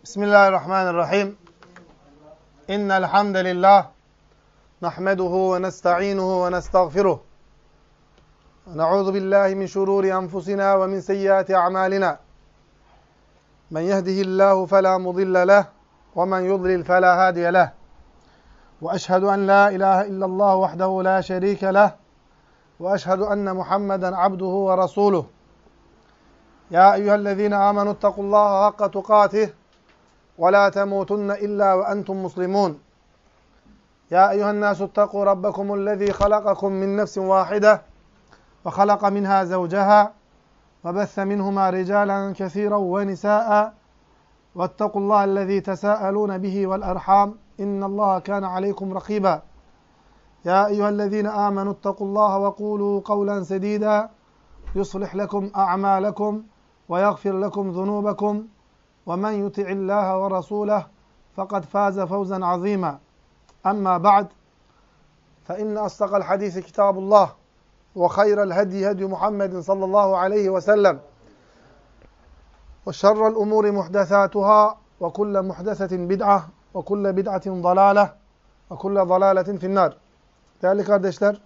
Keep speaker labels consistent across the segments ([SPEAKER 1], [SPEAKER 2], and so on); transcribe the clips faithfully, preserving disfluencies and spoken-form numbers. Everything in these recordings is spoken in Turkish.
[SPEAKER 1] Bismillahirrahmanirrahim. İnnel hamdelellah nahmeduhu ve nestainuhu ve nestağfiruh. Na'udzu billahi min şururi enfusina ve min seyyiati a'malina. Men yehdihillahu fela mudille leh ve men yudlil fela hadiye leh. Ve eşhedü en la ilahe illallah vahdehu la şerike leh. Ve eşhedü enne Muhammeden abduhu ve resuluh. Ya eyyühellezine amenüttakullaha hakka tukatih. وَلَا تَمُوتُنَّ إِلَّا وَأَنْتُمْ مُسْلِمُونَ يَا أَيُّهَا النَّاسُ اتَّقُوا رَبَّكُمُ الَّذِي خَلَقَكُم مِّن نَّفْسٍ وَاحِدَةٍ وَخَلَقَ مِنْهَا زَوْجَهَا وَبَثَّ مِنْهُمَا رِجَالًا كَثِيرًا وَنِسَاءً وَاتَّقُوا اللَّهَ الَّذِي تَسَاءَلُونَ بِهِ وَالْأَرْحَامَ إِنَّ اللَّهَ كَانَ عَلَيْكُمْ رَقِيبًا يَا أَيُّهَا الَّذِينَ آمَنُوا اتَّقُوا اللَّهَ وَقُولُوا قَوْلًا سَدِيدًا يُصْلِحْ لَكُمْ أَعْمَالَكُمْ وَيَغْفِرْ لَكُمْ ذُنُوبَكُمْ وَمَنْ يُطِعِ اللّٰهَ وَرَسُولَهُ فَقَدْ فَازَ فَوْزًا عَظِيمًا أَمَّا بَعْدُ فَإِنَّ أَصْدَقَ الْحَدِيثِ كِتَابُ اللّٰهِ وَخَيْرَ الْهَدْيِ هَدْيُ مُحَمَّدٍ صَلَّى اللّٰهُ عَلَيْهِ وَسَلَّمَ وَشَرَّ الْأُمُورِ مُحْدَثَاتُهَا وَكُلَّ مُحْدَثَةٍ بِدْعَةٍ وَكُلَّ بِدْعَةٍ ضَلَالَةٍ وَكُلَّ ضَلَالَةٍ فِي النَّارِ. Değerli kardeşler,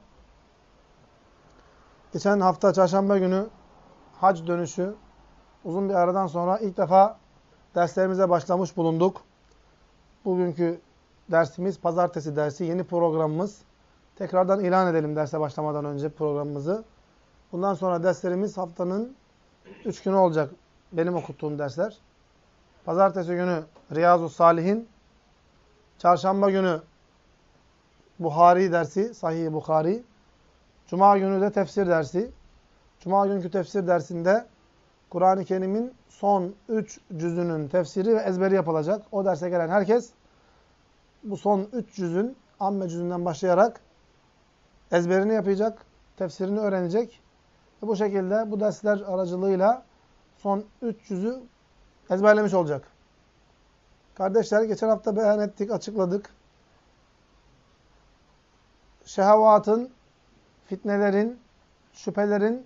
[SPEAKER 1] geçen hafta çarşamba günü hac dönüşü uzun bir aradan sonra ilk defa derslerimize başlamış bulunduk. Bugünkü dersimiz pazartesi dersi, yeni programımız. Tekrardan ilan edelim derse başlamadan önce programımızı. Bundan sonra derslerimiz haftanın üç günü olacak. Benim okuttuğum dersler. Pazartesi günü Riyazu Salihin, çarşamba günü Buhari dersi, Sahih-i Buhari. Cuma günü de tefsir dersi. Cuma günkü tefsir dersinde Kur'an-ı Kerim'in son üç cüzünün tefsiri ve ezberi yapılacak. O derse gelen herkes bu son üç cüzün, amme cüzünden başlayarak ezberini yapacak, tefsirini öğrenecek. Ve bu şekilde bu dersler aracılığıyla son üç cüzü ezberlemiş olacak. Kardeşler, geçen hafta beyan ettik, açıkladık. Şehevatın, fitnelerin, şüphelerin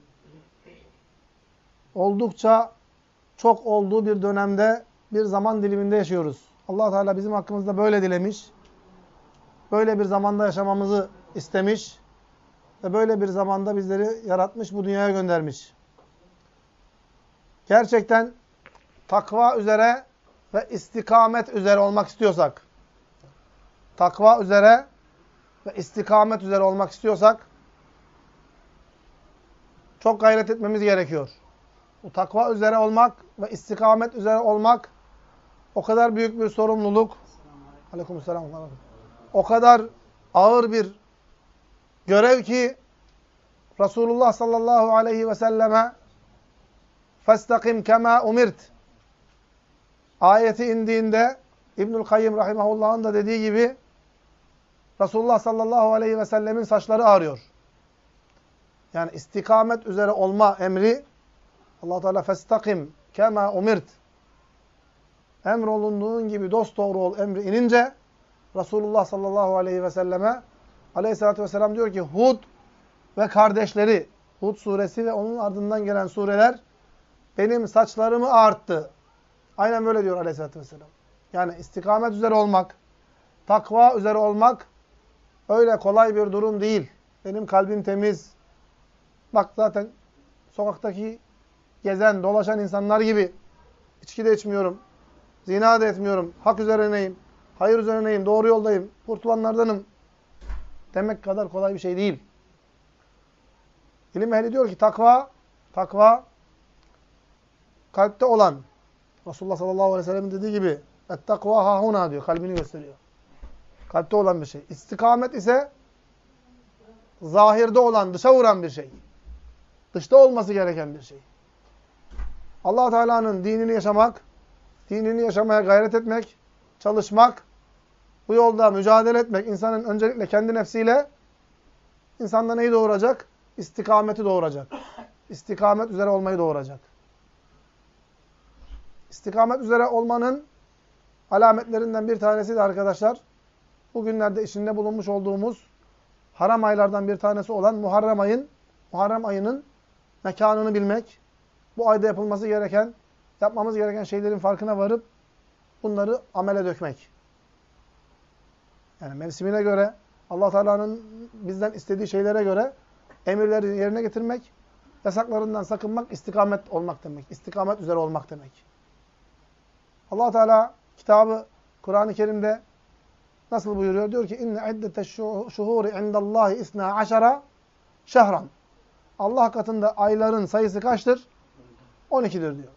[SPEAKER 1] oldukça çok olduğu bir dönemde, bir zaman diliminde yaşıyoruz. Allah Teala bizim hakkımızda böyle dilemiş. Böyle bir zamanda yaşamamızı istemiş. Ve böyle bir zamanda bizleri yaratmış, bu dünyaya göndermiş. Gerçekten takva üzere ve istikamet üzere olmak istiyorsak, takva üzere ve istikamet üzere olmak istiyorsak, çok gayret etmemiz gerekiyor. Bu takva üzere olmak ve istikamet üzere olmak o kadar büyük bir sorumluluk. Aleykümselam. O kadar ağır bir görev ki Resulullah sallallahu aleyhi ve selleme فَاسْتَقِمْ كَمَا اُمِرْتِ ayeti indiğinde İbnül Kayyim rahimahullah'ın da dediği gibi Resulullah sallallahu aleyhi ve sellemin saçları ağrıyor. Yani istikamet üzere olma emri Allah Teala festakim kema umirt. Emrolunduğun gibi dosdoğru ol emri inince Resulullah sallallahu aleyhi ve selleme aleyhissalatü vesselam diyor ki Hud ve kardeşleri, Hud suresi ve onun ardından gelen sureler benim saçlarımı ağarttı. Aynen böyle diyor aleyhissalatü vesselam. Yani istikamet üzere olmak, takva üzere olmak öyle kolay bir durum değil. Benim kalbim temiz. Bak zaten sokaktaki gezen, dolaşan insanlar gibi içki de içmiyorum, zina da etmiyorum, hak üzerineyim, hayır üzerineyim, doğru yoldayım, kurtulanlardanım demek kadar kolay bir şey değil. İlim ehli diyor ki takva, takva kalpte olan, Resulullah sallallahu aleyhi ve sellem'in dediği gibi et-takva hahuna diyor, kalbini gösteriyor. Kalpte olan bir şey. İstikamet ise zahirde olan, dışa vuran bir şey. Dışta olması gereken bir şey. Allah Teala'nın dinini yaşamak, dinini yaşamaya gayret etmek, çalışmak, bu yolda mücadele etmek, insanın öncelikle kendi nefsiyle insanda neyi doğuracak? İstikameti doğuracak. İstikamet üzere olmayı doğuracak. İstikamet üzere olmanın alametlerinden bir tanesi de arkadaşlar, bugünlerde içinde bulunmuş olduğumuz haram aylardan bir tanesi olan Muharrem ayın, Muharrem ayının mekanını bilmek, bu ayda yapılması gereken, yapmamız gereken şeylerin farkına varıp bunları amele dökmek. Yani mevsimine göre, Allah Teala'nın bizden istediği şeylere göre emirleri yerine getirmek, yasaklarından sakınmak, istikamet olmak demek. İstikamet üzere olmak demek. Allah Teala kitabı Kur'an-ı Kerim'de nasıl buyuruyor? Diyor ki inne iddeteş şuhuri indallahi isna aşara şehran. Allah katında ayların sayısı kaçtır? on ikidir diyor.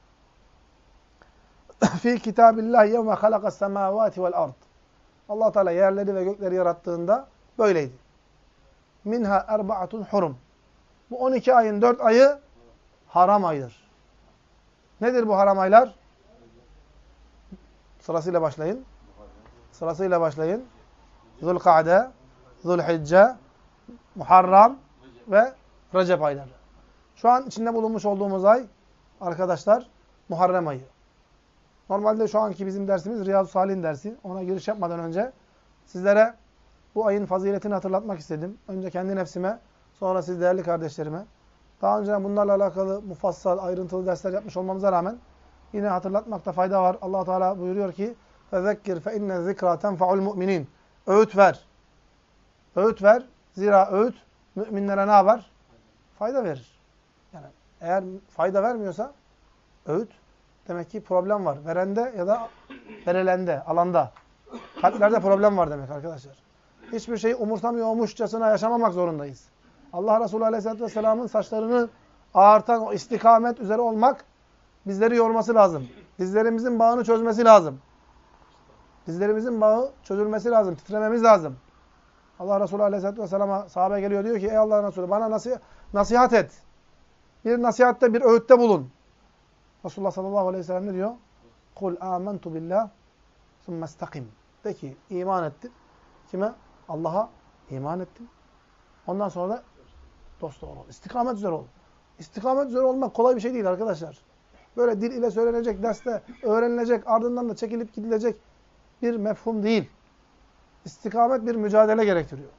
[SPEAKER 1] Fi kitabillahi yevme halakas semavati vel ard. Allah Teala yerleri ve gökleri yarattığında böyleydi. Minha erbaatun hurum. Bu on iki ayın dört ayı haram aydır. Nedir bu haram aylar? Sırasıyla başlayın. Sırasıyla başlayın. Zulkade, Zulhicce, Muharram ve Recep ayları. Şu an içinde bulunmuş olduğumuz ay arkadaşlar Muharrem ayı. Normalde şu anki bizim dersimiz Riyadu Salih'in dersi. Ona giriş yapmadan önce sizlere bu ayın faziletini hatırlatmak istedim. Önce kendi nefsime, sonra siz değerli kardeşlerime. Daha önce bunlarla alakalı mufassal, ayrıntılı dersler yapmış olmamıza rağmen yine hatırlatmakta fayda var. Allah Teala buyuruyor ki: "Fezekkir fe inne zikra tenfa'ul mu'minin." Öğüt ver. Öğüt ver. Zira öğüt müminlere ne yapar? Fayda verir. Yani eğer fayda vermiyorsa öğüt demek ki problem var. Verende ya da verilende, alanda. Kalplerde problem var demek arkadaşlar. Hiçbir şeyi umursamıyormuşçasına yaşamamak zorundayız. Allah Resulü Aleyhisselatü Vesselam'ın saçlarını ağartan o istikamet üzere olmak bizleri yorması lazım. Dizlerimizin bağını çözmesi lazım. Dizlerimizin bağı çözülmesi lazım. Titrememiz lazım. Allah Resulü Aleyhisselatü Vesselam'a sahabe geliyor diyor ki ey Allah'ın Resulü bana nasi nasihat et. Bir nasihatte bir öğütte bulun. Resulullah sallallahu aleyhi ve sellem ne diyor? Kul amentu billah sümme istakim. De ki iman ettim. Kime? Allah'a iman ettim. Ondan sonra da dost ol. İstikamet üzere ol. İstikamet üzere olmak kolay bir şey değil arkadaşlar. Böyle dil ile söylenecek, derste öğrenilecek, ardından da çekilip gidilecek bir mefhum değil. İstikamet bir mücadele gerektiriyor.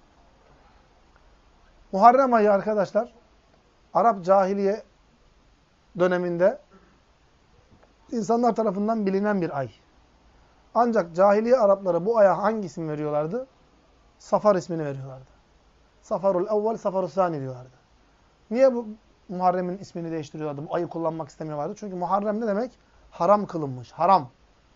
[SPEAKER 1] Muharrem ayı arkadaşlar, Arap cahiliye döneminde insanlar tarafından bilinen bir ay. Ancak cahiliye Arapları bu aya hangi isim veriyorlardı? Safar ismini veriyorlardı. Safarul evvel, Safarul sani diyorlardı. Niye bu Muharrem'in ismini değiştiriyorlardı? Bu ayı kullanmak istemiyorlardı. Çünkü Muharrem ne demek? Haram kılınmış. Haram.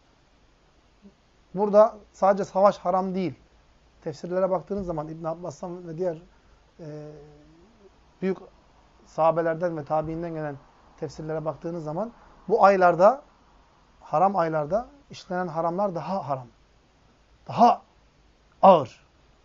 [SPEAKER 1] Burada sadece savaş haram değil. Tefsirlere baktığınız zaman İbn Abbas'tan ve diğer e, büyük sahabelerden ve tabiinden gelen tefsirlere baktığınız zaman bu aylarda, haram aylarda işlenen haramlar daha haram. Daha ağır.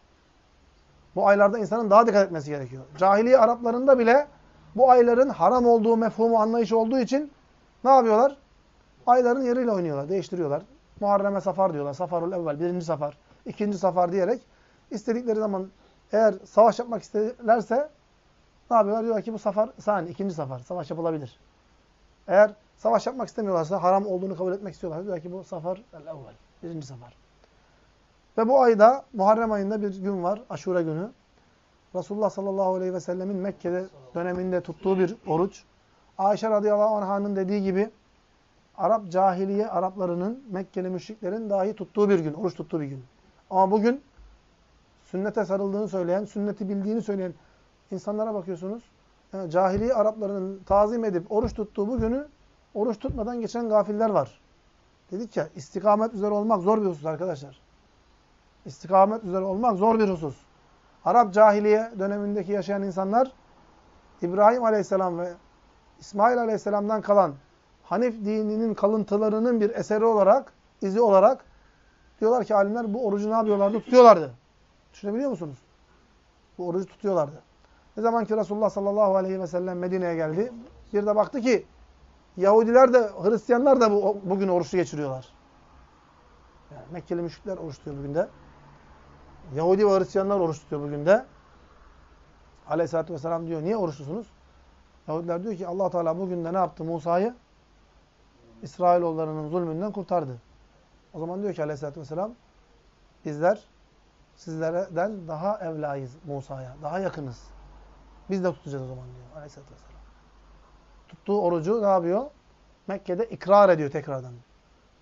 [SPEAKER 1] Bu aylarda insanın daha dikkat etmesi gerekiyor. Cahiliye Araplarında bile bu ayların haram olduğu mefhumu anlayışı olduğu için ne yapıyorlar? Ayların yeriyle oynuyorlar, değiştiriyorlar. Muharrem'e safar diyorlar. Safarul evvel, birinci safar, ikinci safar diyerek istedikleri zaman eğer savaş yapmak isterlerse ne yapıyorlar? Diyorlar ki bu safar sani, ikinci safar. Savaş yapılabilir. Eğer savaş yapmak istemiyorlarsa, haram olduğunu kabul etmek istiyorlarsa diyorlar ki bu safar el-evvel, birinci safar. Ve bu ayda, Muharrem ayında bir gün var, Aşure günü. Resulullah sallallahu aleyhi ve sellemin Mekke'de döneminde tuttuğu bir oruç. Ayşe radıyallahu anh'ın dediği gibi Arap cahiliye Araplarının, Mekkeli müşriklerin dahi tuttuğu bir gün, oruç tuttuğu bir gün. Ama bugün sünnete sarıldığını söyleyen, sünneti bildiğini söyleyen insanlara bakıyorsunuz. Yani cahiliye Araplarının tazim edip oruç tuttuğu bu günü oruç tutmadan geçen gafiller var. Dedik ya, istikamet üzere olmak zor bir husus arkadaşlar. İstikamet üzere olmak zor bir husus. Arap cahiliye dönemindeki yaşayan insanlar İbrahim aleyhisselam ve İsmail aleyhisselamdan kalan Hanif dininin kalıntılarının bir eseri olarak, izi olarak diyorlar ki alimler bu orucu ne yapıyorlardı? Tutuyorlardı. Düşünebiliyor musunuz? Bu orucu tutuyorlardı. Ne zaman ki Resulullah sallallahu aleyhi ve sellem Medine'ye geldi, bir de baktı ki Yahudiler de, Hristiyanlar da bu, bugün oruçlu geçiriyorlar. Yani Mekkeli müşrikler oruç tutuyor bugün de. Yahudi ve Hristiyanlar oruç tutuyor bugün de. Aleyhisselatü vesselam diyor, niye oruçlusunuz? Yahudiler diyor ki Allah Teala bugün de ne yaptı? Musa'yı İsrailoğullarının zulmünden kurtardı. O zaman diyor ki Aleyhisselatü vesselam, bizler sizlerden daha evlayız Musa'ya, daha yakınız. Biz de tutacağız o zaman diyor Aleyhisselatü vesselam. Tuttuğu orucu ne yapıyor? Mekke'de ikrar ediyor tekrardan.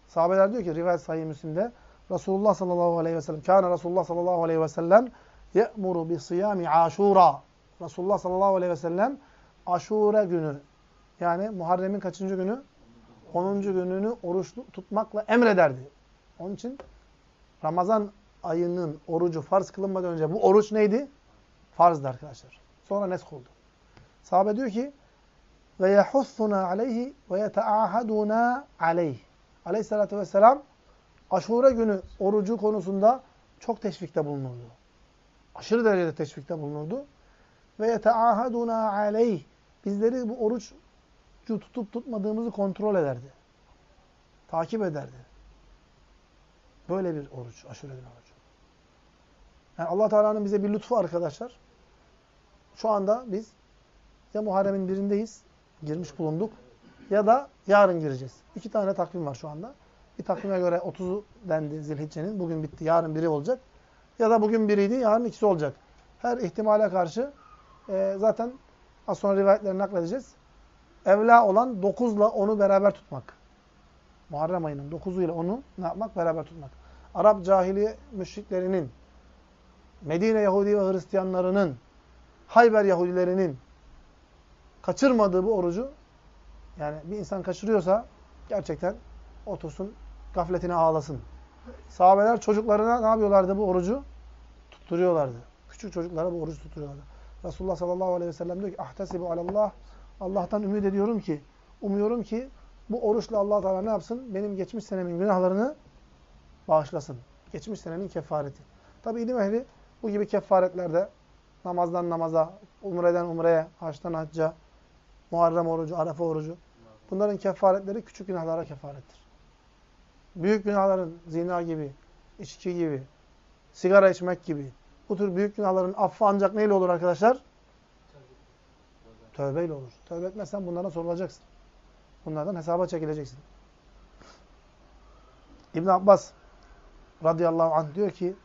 [SPEAKER 1] Sahabeler diyor ki rivayet Sahih Müslim'de Resulullah sallallahu aleyhi ve sellem kâne Resulullah sallallahu aleyhi ve sellem ye'muru bi siyami aşura. Resulullah sallallahu aleyhi ve sellem Aşure günü yani Muharrem'in kaçıncı günü? onuncu gününü oruç tutmakla emrederdi. Onun için Ramazan ayının orucu farz kılınmadan önce bu oruç neydi? Farzdı arkadaşlar. Sonra nesk oldu. Sahabe diyor ki ve yahussuna aleyhi ve yeteahaduna aleyh. Aleyhissalatü vesselam Aşure günü orucu konusunda çok teşvikte bulunurdu. Aşırı derecede teşvikte bulunurdu. Ve yeteahaduna aleyh. Bizleri bu orucu tutup tutmadığımızı kontrol ederdi. Takip ederdi. Böyle bir oruç, Aşure günü orucu. Yani Allah Teala'nın bize bir lütfu arkadaşlar. Şu anda biz ya Muharrem'in birindeyiz, girmiş bulunduk ya da yarın gireceğiz. İki tane takvim var şu anda. Bir takvime göre otuzu dendi Zilhicce'nin. Bugün bitti, yarın biri olacak. Ya da bugün biriydi, yarın ikisi olacak. Her ihtimale karşı e, zaten az sonra rivayetleri nakledeceğiz. Evla olan dokuzla onu beraber tutmak. Muharrem ayının dokuzuyla onu ne yapmak? Beraber tutmak. Arap cahiliye müşriklerinin, Medine Yahudi ve Hristiyanlarının, Hayber Yahudilerinin kaçırmadığı bu orucu, yani bir insan kaçırıyorsa gerçekten otursun, gafletine ağlasın. Sahabeler çocuklarına ne yapıyorlardı bu orucu? Tutturuyorlardı. Küçük çocuklara bu orucu tutturuyorlardı. Resulullah sallallahu aleyhi ve sellem diyor ki ahtesibu alallah. Allah'tan ümit ediyorum ki, umuyorum ki bu oruçla Allah Teala ne yapsın? Benim geçmiş senemin günahlarını bağışlasın. Geçmiş senenin kefareti. Tabi ilim ehli bu gibi kefaretlerde namazdan namaza, umreden umreye, haçtan hacca, Muharrem orucu, Arefe orucu. Bunların kefaretleri küçük günahlara kefarettir. Büyük günahların zina gibi, içki gibi, sigara içmek gibi bu tür büyük günahların affı ancak neyle olur arkadaşlar? Tövbeyle olur. Tövbe etmezsen bunlardan sorulacaksın. Bunlardan hesaba çekileceksin. İbn Abbas radıyallahu anh diyor ki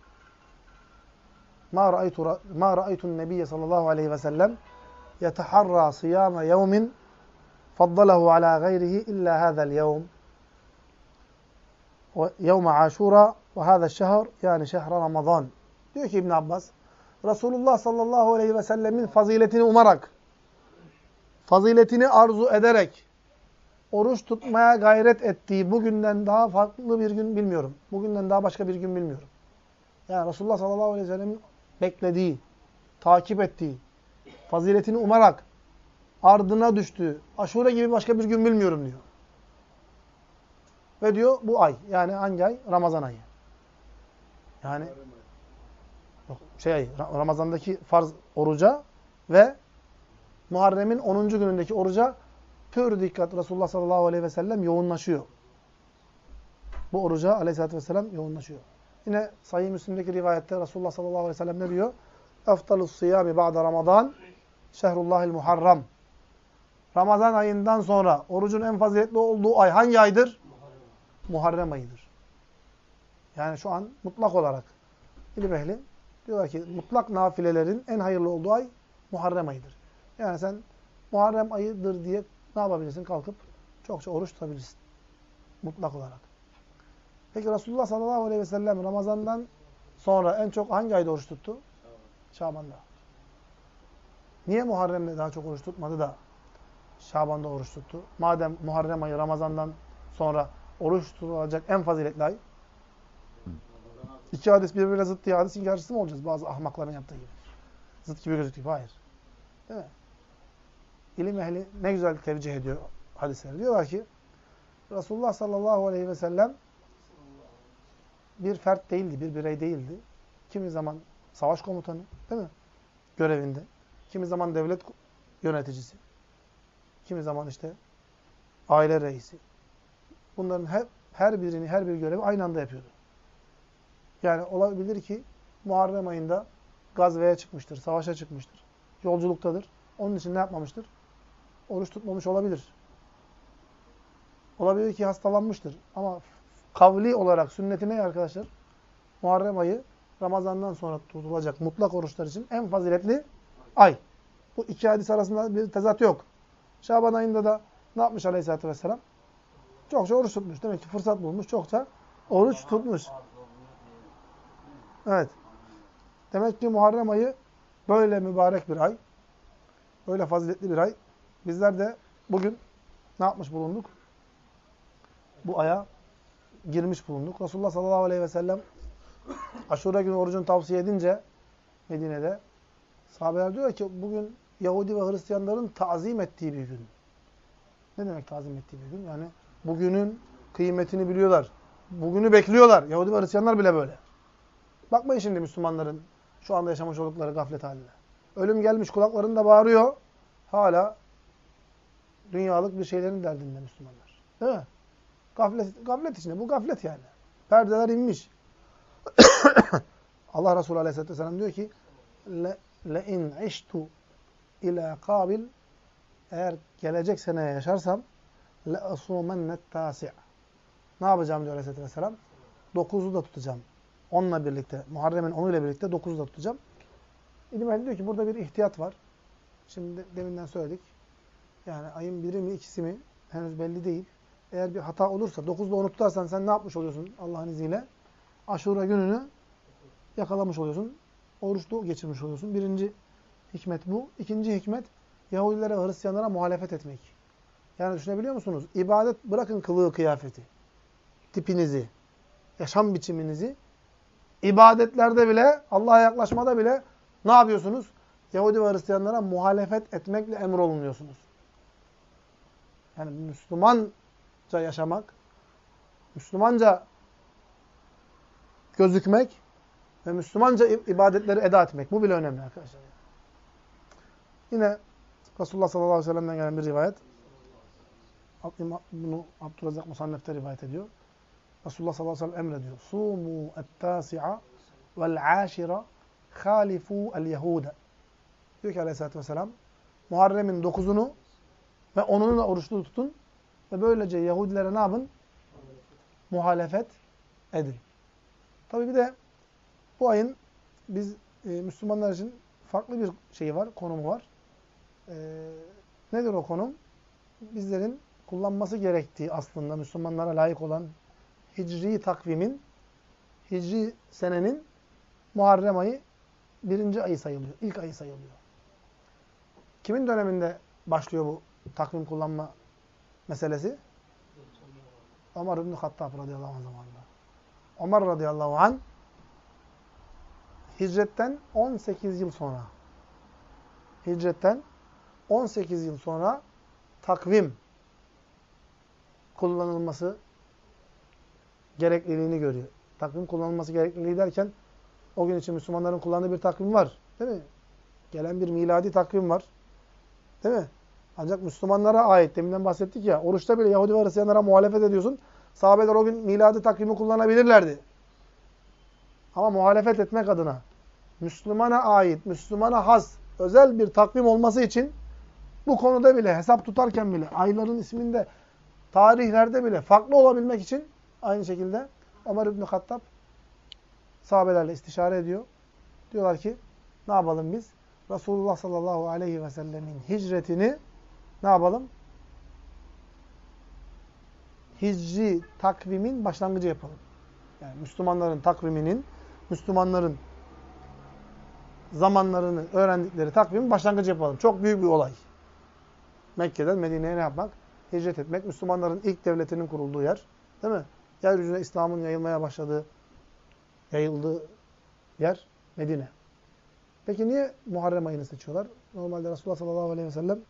[SPEAKER 1] Ma ra'aytu ma ra'aytu'n nebiyye sallallahu aleyhi ve sellem yeteharra siyame yevmin faddalahu ala gayrihi illa hâzel yevm. Yevme Aşura ve hâzel şehr yani şehre Ramazan. Diyor ki İbn Abbas Resulullah sallallahu aleyhi ve sellemin faziletini umarak, faziletini arzu ederek oruç tutmaya gayret ettiği bugünden daha farklı bir gün bilmiyorum. Bugünden daha başka bir gün bilmiyorum. Yani Resulullah sallallahu aleyhi ve sellemin beklediği, takip ettiği, faziletini umarak ardına düştüğü, Aşure gibi başka bir gün bilmiyorum diyor. Ve diyor bu ay, yani hangi ay? Ramazan ayı. Yani yok, şey ayı, Ramazan'daki farz oruca ve Muharrem'in onuncu günündeki oruca pür dikkat Resulullah sallallahu aleyhi ve sellem yoğunlaşıyor. Bu oruca aleyhissalatü vesselam yoğunlaşıyor. Yine Sahih Müslim'deki rivayette Resulullah sallallahu aleyhi ve sellem ne diyor? Eftalus siyami ba'da Ramazan şehrullahil muharram. Ramazan ayından sonra orucun en faziletli olduğu ay hangi aydır? Muharrem, Muharrem ayıdır. Yani şu an mutlak olarak ilim ehli diyorlar ki mutlak nafilelerin en hayırlı olduğu ay Muharrem ayıdır. Yani sen Muharrem ayıdır diye ne yapabilirsin? Kalkıp çokça oruç tutabilirsin. Mutlak olarak. Peki Resulullah sallallahu aleyhi ve sellem Ramazan'dan sonra en çok hangi ayda oruç tuttu? Şaban'da. Niye Muharrem'de daha çok oruç tutmadı da Şaban'da oruç tuttu? Madem Muharrem ayı Ramazan'dan sonra oruç tutulacak en faziletli ay. İki hadis birbirine zıt diye hadis inkarcısı mı olacağız? Bazı ahmakların yaptığı gibi. Zıt gibi gözüküyor. Hayır. Değil mi? İlim ehli ne güzel tevcih ediyor hadisleri. Diyorlar ki Resulullah sallallahu aleyhi ve sellem bir fert değildi, bir birey değildi. Kimi zaman savaş komutanı, değil mi? Görevinde. Kimi zaman devlet yöneticisi. Kimi zaman işte aile reisi. Bunların hep her birini, her bir görevi aynı anda yapıyordu. Yani olabilir ki Muharrem ayında gazveye çıkmıştır, savaşa çıkmıştır. Yolculuktadır. Onun için ne yapmamıştır? Oruç tutmamış olabilir. Olabilir ki hastalanmıştır. Ama kavli olarak sünneti ne arkadaşlar? Muharrem ayı Ramazan'dan sonra tutulacak mutlak oruçlar için en faziletli ay. Bu iki hadis arasında bir tezat yok. Şaban ayında da ne yapmış Aleyhisselatü Vesselam? Çokça oruç tutmuş. Demek ki fırsat bulmuş. Çokça oruç tutmuş. Evet. Demek ki Muharrem ayı böyle mübarek bir ay. Böyle faziletli bir ay. Bizler de bugün ne yapmış bulunduk? Bu aya girmiş bulunduk. Resulullah sallallahu aleyhi ve sellem Aşure günü orucunu tavsiye edince Medine'de sahabeler diyor ki bugün Yahudi ve Hristiyanların tazim ettiği bir gün. Ne demek tazim ettiği bir gün? Yani bugünün kıymetini biliyorlar. Bugünü bekliyorlar. Yahudi ve Hristiyanlar bile böyle. Bakmayın şimdi Müslümanların şu anda yaşamış oldukları gaflet haline. Ölüm gelmiş kulaklarında bağırıyor. Hala dünyalık bir şeylerin derdinde Müslümanlar. Değil mi? Gaflet, gaflet içinde. Bu gaflet yani. Perdeler inmiş. Allah Resulü Aleyhisselatü Vesselam diyor ki لَاِنْ عِشْتُ اِلَى قَابِلٍ Eğer gelecek seneye yaşarsam لَأَصُومَنَّ التَّاسِعِ Ne yapacağım diyor Aleyhisselatü Vesselam? Dokuzu da tutacağım. Onunla birlikte, Muharrem'in onuyla birlikte dokuzu da tutacağım. İlim ehli diyor ki burada bir ihtiyat var. Şimdi deminden söyledik. Yani ayın biri mi ikisi mi henüz belli değil. Eğer bir hata olursa dokuzda onu tutarsan sen ne yapmış oluyorsun Allah'ın izniyle? Aşure gününü yakalamış oluyorsun. Oruçlu geçirmiş oluyorsun. Birinci hikmet bu. İkinci hikmet Yahudilere ve Hristiyanlara muhalefet etmek. Yani düşünebiliyor musunuz? İbadet bırakın kılığı kıyafeti. Tipinizi, yaşam biçiminizi. İbadetlerde bile, Allah'a yaklaşmada bile ne yapıyorsunuz? Yahudi ve Hristiyanlara muhalefet etmekle emrolunuyorsunuz. Yani Müslümanca yaşamak, Müslümanca gözükmek ve Müslümanca ibadetleri eda etmek. Bu bile önemli arkadaşlar. Yine Resulullah sallallahu aleyhi ve sellem'den gelen bir rivayet. Bunu Abdurrezzak Musannef'te rivayet ediyor. Resulullah sallallahu aleyhi ve sellem emrediyor. Sumu et-tasi'a vel-aşira khalifu el-yehude. Diyor ki aleyhissalatü vesselam, Muharrem'in dokuzunu ve onunu da oruçlu tutun ve böylece Yahudilere ne yapın? Muhalefet edin. Tabi bir de bu ayın biz e, Müslümanlar için farklı bir şeyi var, konumu var. E, nedir o konum? Bizlerin kullanması gerektiği aslında Müslümanlara layık olan Hicri takvimin, Hicri senenin Muharrem ayı birinci ayı sayılıyor, ilk ayı sayılıyor. Kimin döneminde başlıyor bu takvim kullanma meselesi? Ömer İbn-i Hattab radıyallahu anh zamanında. Ömer radıyallahu anh hicretten on sekiz yıl sonra hicretten on sekiz yıl sonra takvim kullanılması gerekliliğini görüyor. Takvim kullanılması gerekliliği derken o gün için Müslümanların kullandığı bir takvim var. Değil mi? Gelen bir miladi takvim var. Değil mi? Ancak Müslümanlara ait. Deminden bahsettik ya. Oruçta bile Yahudi ve Hristiyanlara muhalefet ediyorsun. Sahabeler o gün miladi takvimi kullanabilirlerdi. Ama muhalefet etmek adına Müslümana ait, Müslümana has, özel bir takvim olması için bu konuda bile, hesap tutarken bile, ayların isminde, tarihlerde bile farklı olabilmek için aynı şekilde Ömer İbn-i Hattab sahabelerle istişare ediyor. Diyorlar ki ne yapalım biz? Resulullah sallallahu aleyhi ve sellemin hicretini ne yapalım? Hicri takvimin başlangıcı yapalım. Yani Müslümanların takviminin, Müslümanların zamanlarını öğrendikleri takvimin başlangıcı yapalım. Çok büyük bir olay. Mekke'den Medine'ye ne yapmak? Hicret etmek. Müslümanların ilk devletinin kurulduğu yer. Değil mi? Yeryüzüne İslam'ın yayılmaya başladığı, yayıldığı yer Medine. Peki niye Muharrem ayını seçiyorlar? Normalde Resulullah sallallahu aleyhi ve sellem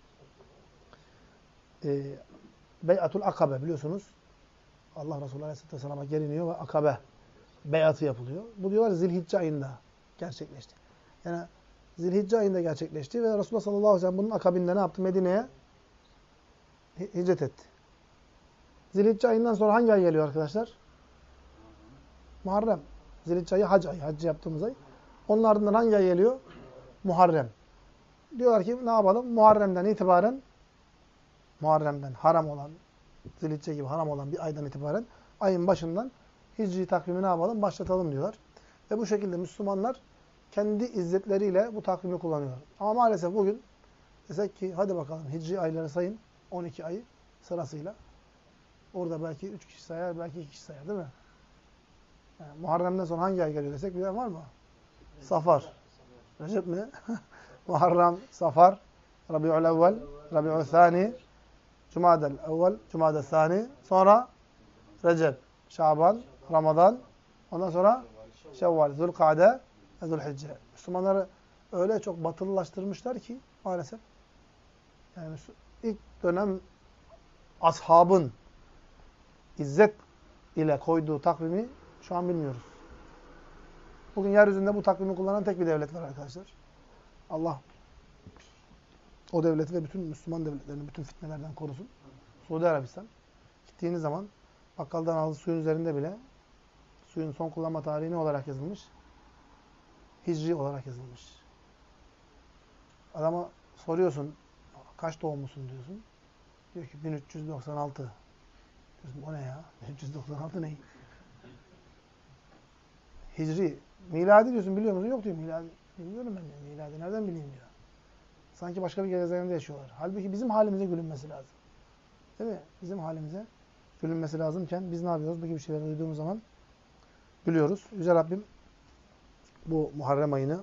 [SPEAKER 1] e, Bey'atul Akabe biliyorsunuz. Allah Resulü aleyhisselatü vesselam'a geliniyor ve Akabe beyatı yapılıyor. Bu diyorlar Zilhicce ayında gerçekleşti. Yani Zilhicce ayında gerçekleşti ve Resulullah sallallahu aleyhi ve sellem bunun akabinde ne yaptı? Medine'ye hicret etti. Zilhicce ayından sonra hangi ay geliyor arkadaşlar? Muharrem. Zilhicce ayı hac ayı. Haccı yaptığımız ay. Onun ardından hangi ay geliyor? Muharrem. Diyorlar ki ne yapalım? Muharrem'den itibaren Muharrem'den haram olan, Zilhicce gibi haram olan bir aydan itibaren ayın başından Hicri takvimi ne yapalım? Başlatalım diyorlar. Ve bu şekilde Müslümanlar kendi izzetleriyle bu takvimi kullanıyorlar. Ama maalesef bugün desek ki hadi bakalım Hicri ayları sayın. on iki ayı sırasıyla. Orada belki üç kişi sayar, belki iki kişi sayar değil mi? Yani Muharrem'den sonra hangi ay geliyor desek bilen var mı? Safar. Recep mi? Muharrem, Safar, Rabi'ül evvel, Rabi'ül thani, Cumadel evvel, Cumadel thani, sonra Recep, Şaban, Ramazan, ondan sonra Şevval, Zülkade, Zülhicce. Müslümanları öyle çok batılılaştırmışlar ki maalesef. Yani ilk dönem ashabın izzet ile koyduğu takvimi şu an bilmiyoruz. Bugün yeryüzünde bu takvimi kullanan tek bir devlet var arkadaşlar. Allah o devleti ve bütün Müslüman devletlerini bütün fitnelerden korusun. Suudi Arabistan. Gittiğiniz zaman bakkaldan aldığı suyun üzerinde bile suyun son kullanma tarihi ne olarak yazılmış? Hicri olarak yazılmış. Adama soruyorsun, kaç doğumlusun diyorsun. Diyor ki bin üç yüz doksan altı. Diyorsun, o ne ya? bin üç yüz doksan altı ne? Hicri. Miladi diyorsun, biliyor musun? Yok diyor miladi. Bilmiyorum ben diyor. Miladi nereden bileyim diyor. Sanki başka bir gezegende yaşıyorlar. Halbuki bizim halimize gülünmesi lazım. Değil mi? Bizim halimize gülünmesi lazımken biz ne yapıyoruz? Bu gibi şeyleri duyduğumuz zaman gülüyoruz. Yüce Rabbim bu Muharrem ayını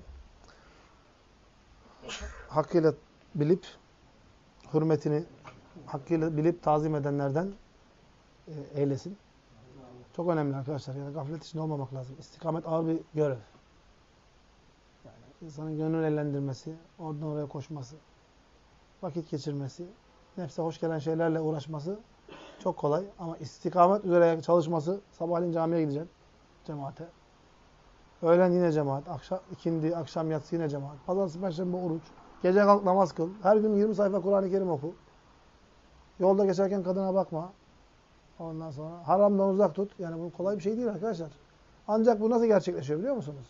[SPEAKER 1] hakkıyla bilip, hürmetini hakkıyla bilip tazim edenlerden e, eylesin. Çok önemli arkadaşlar. Yani gaflet içinde olmamak lazım. İstikamet ağır bir görev. Yani insanın gönül eğlendirmesi, oradan oraya koşması, vakit geçirmesi, nefse hoş gelen şeylerle uğraşması çok kolay. Ama istikamet üzere çalışması, sabahleyin camiye gideceksin, cemaate. Öğlen yine cemaat, akşam, ikindi, akşam yatsı yine cemaat. Pazartesi, perşembe oruç. Gece kalk namaz kıl. Her gün yirmi sayfa Kur'an-ı Kerim oku. Yolda geçerken kadına bakma. Ondan sonra haramdan uzak tut. Yani bu kolay bir şey değil arkadaşlar. Ancak bu nasıl gerçekleşiyor biliyor musunuz?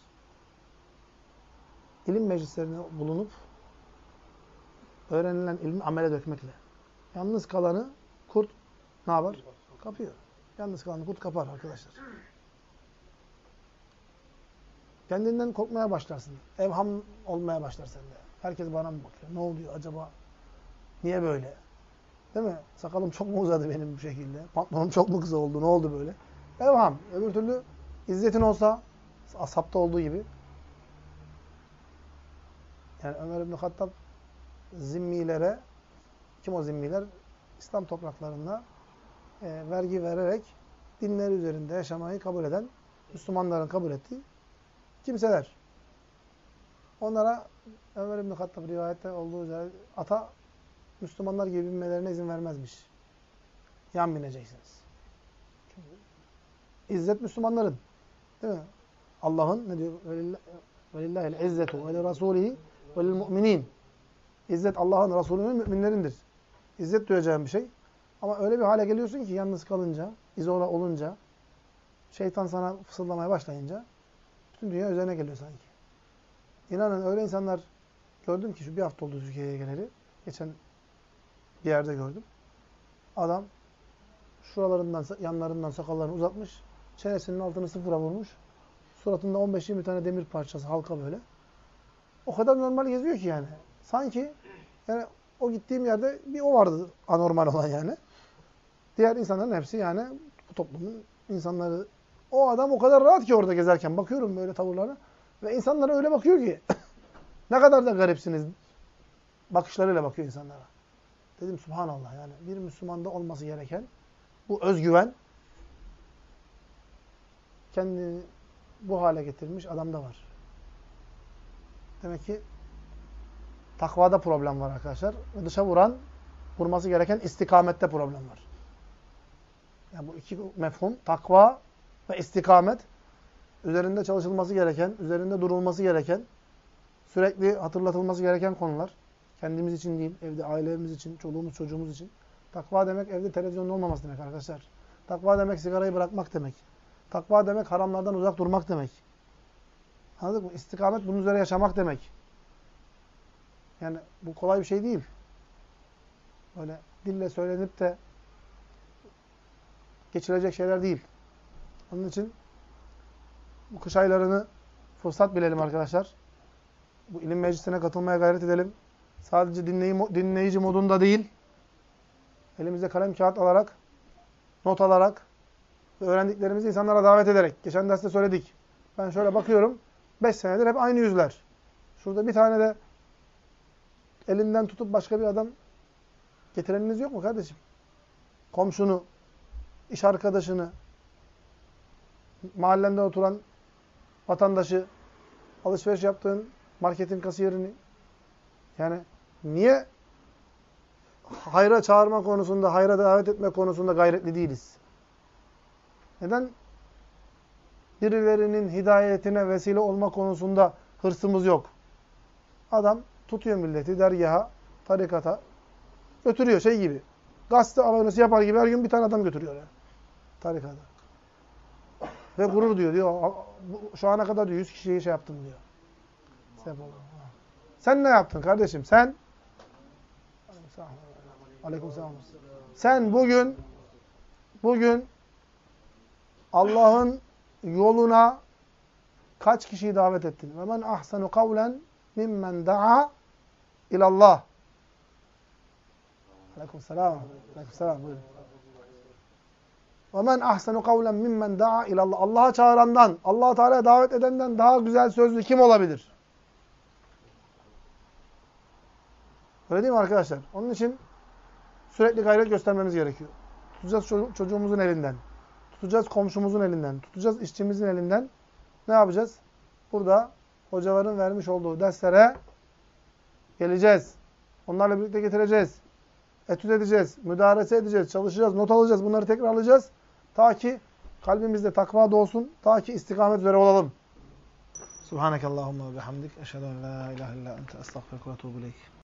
[SPEAKER 1] İlim meclislerine bulunup öğrenilen ilmi amele dökmekle. Yalnız kalanı kurt ne yapar? Kapıyor. Yalnız kalanı kurt kapar arkadaşlar. Kendinden korkmaya başlarsın. Evham olmaya başlar sende. Herkes bana mı bakıyor? Ne oluyor acaba? Niye böyle? Değil mi? Sakalım çok mu uzadı benim bu şekilde? Pantolonum çok mu kısa oldu? Ne oldu böyle? Evham. Öbür türlü izzetin olsa, ashabta olduğu gibi. Yani Ömer İbn Hattab zimmilere, kim o zimmiler? İslam topraklarında e, vergi vererek dinleri üzerinde yaşamayı kabul eden, Müslümanların kabul ettiği kimseler. Onlara Ömer İbn Hattab rivayette olduğu üzere ata Müslümanlar gibi binmelerine izin vermezmiş. Yan bineceksiniz. Çünkü İzzet Müslümanların. Değil mi? Allah'ın ne diyor? Velillahil izzetu ve li rasulihi ve lil mu'minin. İzzet Allah'ın, Resulü'nün, müminlerindir. İzzet duyacağın bir şey. Ama öyle bir hale geliyorsun ki yalnız kalınca, izole olunca, şeytan sana fısıldamaya başlayınca bütün dünya üzerine geliyor sanki. İnanın öyle insanlar gördüm ki şu bir hafta oldu Türkiye'ye geleli. Geçen bir yerde gördüm. Adam şuralarından, yanlarından sakallarını uzatmış. Çenesinin altını sıfıra vurmuş. Suratında on beş yirmi tane demir parçası, halka böyle. O kadar normal geziyor ki yani. Sanki yani o gittiğim yerde bir o vardı anormal olan yani. Diğer insanların hepsi yani bu toplumun insanları. O adam o kadar rahat ki orada gezerken. Bakıyorum böyle tavırlarına. Ve insanlara öyle bakıyor ki. Ne kadar da garipsiniz. Bakışlarıyla bakıyor insanlara. Dedim subhanallah yani. Bir Müslümanda olması gereken bu özgüven kendini bu hale getirmiş adamda var. Demek ki takvada problem var arkadaşlar. Ve dışa vuran, vurması gereken istikamette problem var. Yani bu iki mefhum, takva ve istikamet, üzerinde çalışılması gereken, üzerinde durulması gereken, sürekli hatırlatılması gereken konular. Kendimiz için değil, evde ailemiz için, çoluğumuz çocuğumuz için. Takva demek evde televizyonun olmaması demek arkadaşlar. Takva demek sigarayı bırakmak demek. Takva demek haramlardan uzak durmak demek. Anladık mı? İstikamet bunun üzere yaşamak demek. Yani bu kolay bir şey değil. Böyle dille söylenip de geçilecek şeyler değil. Onun için bu kış aylarını fırsat bilelim arkadaşlar. Bu ilim meclisine katılmaya gayret edelim. Sadece dinleyici modunda değil, elimizde kalem kağıt alarak not alarak ve öğrendiklerimizi insanlara davet ederek. Geçen derste söyledik. Ben şöyle bakıyorum. Beş senedir hep aynı yüzler. Şurada bir tane de elinden tutup başka bir adam getireniniz yok mu kardeşim? Komşunu, iş arkadaşını, mahallende oturan vatandaşı, alışveriş yaptığın marketin kasiyerini. Yani niye hayra çağırma konusunda, hayra davet etme konusunda gayretli değiliz? Neden birilerinin hidayetine vesile olma konusunda hırsımız yok? Adam tutuyor milleti dergaha, tarikata götürüyor şey gibi. Gazete abonesi yapar gibi her gün bir tane adam götürüyor yani. Tarikata. Ve gurur diyor. diyor şu ana kadar diyor, yüz kişiyi şey yaptım diyor. Sen ne yaptın kardeşim? Sen Aleykümselam. Sen bugün bugün Allah'ın yoluna kaç kişiyi davet ettin? Ve men ahsenu kavlen mimmen da'a ilallah. Aleykümselam. Aleykümselam. Buyurun. Ve men ahsenu kavlen mimmen da'a ilallah. Allah'a çağırandan, Allah Teala'ya davet edenden daha güzel sözlü kim olabilir? Öyle değil mi arkadaşlar? Onun için sürekli gayret göstermemiz gerekiyor. Tutacağız çocuğumuzun elinden. Tutacağız komşumuzun elinden. Tutacağız işçimizin elinden. Ne yapacağız? Burada hocaların vermiş olduğu derslere geleceğiz. Onlarla birlikte getireceğiz. Etüt edeceğiz. Müdarese edeceğiz. Çalışacağız. Not alacağız. Bunları tekrar alacağız. Ta ki kalbimizde takva doğsun. Ta ki istikamet üzere olalım. Subhanekallahumma ve bihamdik. Eşhedü en la ilahe illa ente estağfiruke ve etûbü ileyk.